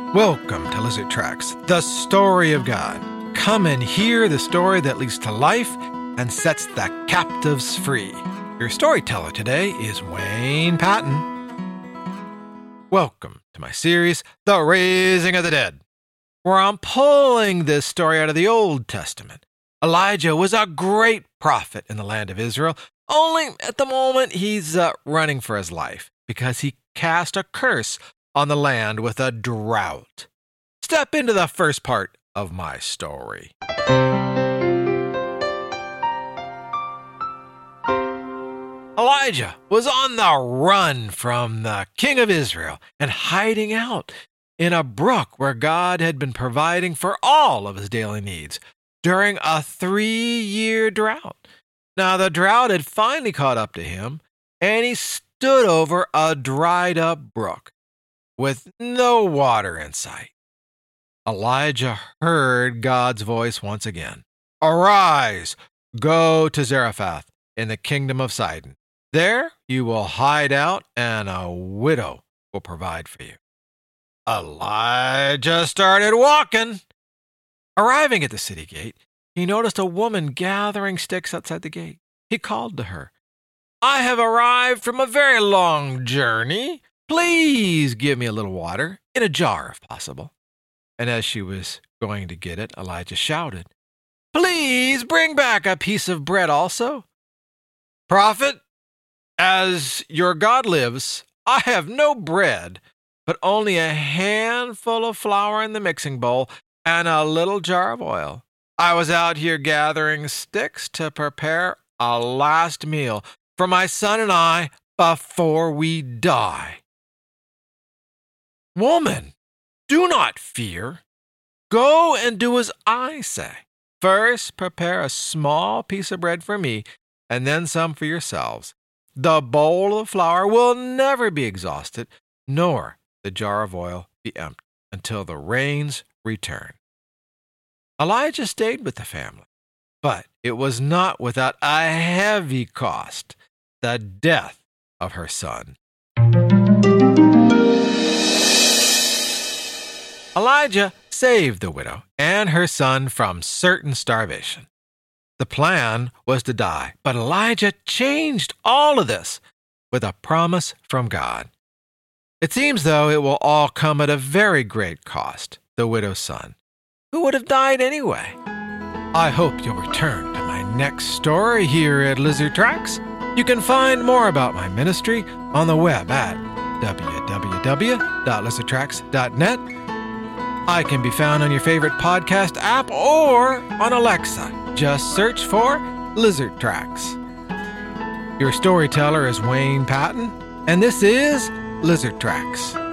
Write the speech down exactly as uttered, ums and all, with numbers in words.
Welcome to Lizard Tracks, the story of God. Come and hear the story that leads to life and sets the captives free. Your storyteller today is Wayne Patton. Welcome to my series, The Raising of the Dead, where I'm pulling this story out of the Old Testament. Elijah was a great prophet in the land of Israel, only at the moment he's uh, running for his life because he cast a curse on the land with a drought. Step into the first part of my story. Elijah was on the run from the king of Israel and hiding out in a brook where God had been providing for all of his daily needs during a three-year drought. Now, the drought had finally caught up to him, and he stood over a dried-up brook with no water in sight. Elijah heard God's voice once again. Arise, go to Zarephath in the kingdom of Sidon. There you will hide out, and a widow will provide for you. Elijah started walking. Arriving at the city gate, he noticed a woman gathering sticks outside the gate. He called to her, I have arrived from a very long journey. Please give me a little water, in a jar if possible. And as she was going to get it, Elijah shouted, Please bring back a piece of bread also. Prophet, as your God lives, I have no bread, but only a handful of flour in the mixing bowl and a little jar of oil. I was out here gathering sticks to prepare a last meal for my son and I before we die. Woman, do not fear. Go and do as I say. First, prepare a small piece of bread for me, and then some for yourselves. The bowl of flour will never be exhausted, nor the jar of oil be empty until the rains return. Elijah stayed with the family, but it was not without a heavy cost, the death of her son. Elijah saved the widow and her son from certain starvation. The plan was to die, but Elijah changed all of this with a promise from God. It seems, though, it will all come at a very great cost, the widow's son, who would have died anyway. I hope you'll return to my next story here at Lizard Tracks. You can find more about my ministry on the web at w w w dot lizard tracks dot net. I can be found on your favorite podcast app or on Alexa. Just search for Lizard Tracks. Your storyteller is Wayne Patton, and this is Lizard Tracks.